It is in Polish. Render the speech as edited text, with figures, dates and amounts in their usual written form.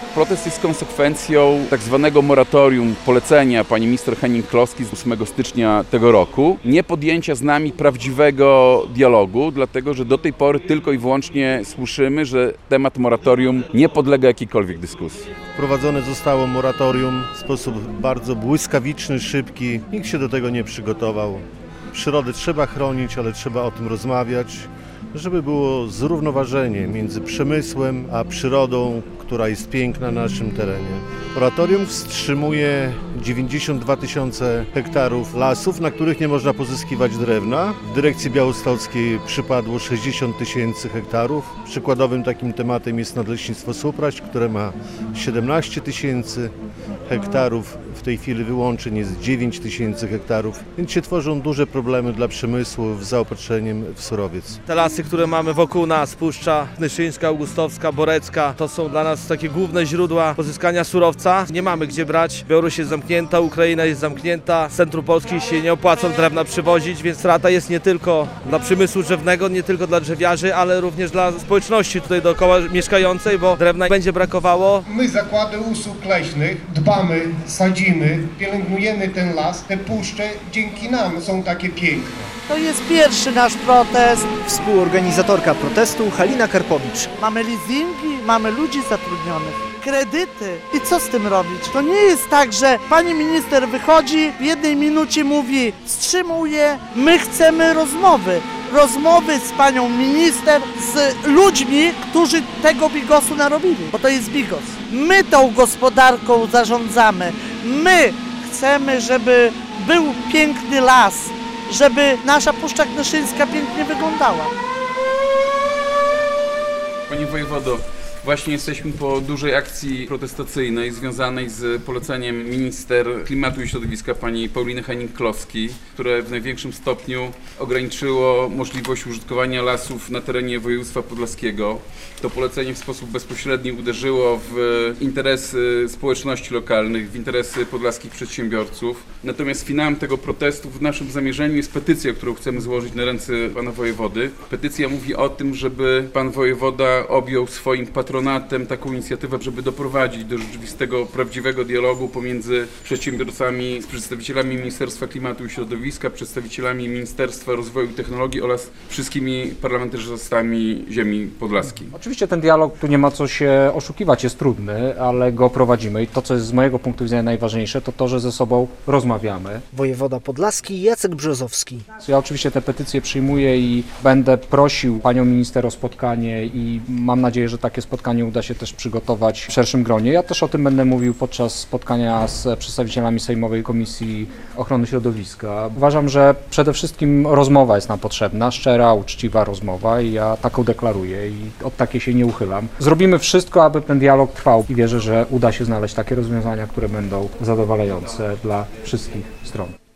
Protest jest konsekwencją tak zwanego moratorium, polecenia pani minister Hennig-Kloski z 8 stycznia tego roku, nie podjęcia z nami prawdziwego dialogu, dlatego że do tej pory tylko i wyłącznie słyszymy, że temat moratorium nie podlega jakiejkolwiek dyskusji. Wprowadzone zostało moratorium w sposób bardzo błyskawiczny, szybki. Nikt się do tego nie przygotował. Przyrodę trzeba chronić, ale trzeba o tym rozmawiać, żeby było zrównoważenie między przemysłem a przyrodą, która jest piękna na naszym terenie. Moratorium wstrzymuje 92 000 hektarów lasów, na których nie można pozyskiwać drewna. Dyrekcji białostockiej przypadło 60 000 hektarów. Przykładowym takim tematem jest Nadleśnictwo Supraść, które ma 17 000 hektarów. W tej chwili wyłączeń jest 9 000 hektarów, więc się tworzą duże problemy dla przemysłu z zaopatrzeniem w surowiec. Te lasy, które mamy wokół nas, Puszcza Knyszyńska, Augustowska, Borecka, to są dla nas takie główne źródła pozyskania surowca. Nie mamy gdzie brać. Białoruś jest zamknięta, Ukraina jest zamknięta, z centrum Polski się nie opłaca drewna przywozić, więc strata jest nie tylko dla przemysłu drzewnego, nie tylko dla drzewiarzy, ale również dla społeczności tutaj dookoła mieszkającej, bo drewna będzie brakowało. My, zakłady usług leśnych, dbamy, sadzimy, pielęgnujemy ten las, te puszcze dzięki nam są takie piękne. To jest pierwszy nasz protest. Współorganizatorka protestu Halina Karpowicz. Mamy leasingi, mamy ludzi zatrudnionych, kredyty. I co z tym robić? To nie jest tak, że pani minister wychodzi, w jednej minucie mówi wstrzymuje, my chcemy rozmowy. Rozmowy z panią minister, z ludźmi, którzy tego bigosu narobili, bo to jest bigos. My tą gospodarką zarządzamy. My chcemy, żeby był piękny las, żeby nasza Puszcza Knyszyńska pięknie wyglądała. Panie wojewodo, właśnie jesteśmy po dużej akcji protestacyjnej związanej z poleceniem minister klimatu i środowiska pani Pauliny Hennig-Kloski, które w największym stopniu ograniczyło możliwość użytkowania lasów na terenie województwa podlaskiego. To polecenie w sposób bezpośredni uderzyło w interesy społeczności lokalnych, w interesy podlaskich przedsiębiorców. Natomiast finałem tego protestu w naszym zamierzeniu jest petycja, którą chcemy złożyć na ręce pana wojewody. Petycja mówi o tym, żeby pan wojewoda objął swoim patronatem taką inicjatywę, żeby doprowadzić do rzeczywistego, prawdziwego dialogu pomiędzy przedsiębiorcami, z przedstawicielami Ministerstwa Klimatu i Środowiska, przedstawicielami Ministerstwa Rozwoju i Technologii oraz wszystkimi parlamentarzystami ziemi podlaskiej. Oczywiście ten dialog, tu nie ma co się oszukiwać, jest trudny, ale go prowadzimy i to, co jest z mojego punktu widzenia najważniejsze, to to, że ze sobą rozmawiamy. Wojewoda podlaski Jacek Brzozowski. Ja oczywiście te petycje przyjmuję i będę prosił panią minister o spotkanie i mam nadzieję, że takie spotkanie uda się też przygotować w szerszym gronie. Ja też o tym będę mówił podczas spotkania z przedstawicielami Sejmowej Komisji Ochrony Środowiska. Uważam, że przede wszystkim rozmowa jest nam potrzebna, szczera, uczciwa rozmowa i ja taką deklaruję i od takiej się nie uchylam. Zrobimy wszystko, aby ten dialog trwał i wierzę, że uda się znaleźć takie rozwiązania, które będą zadowalające dla wszystkich stron.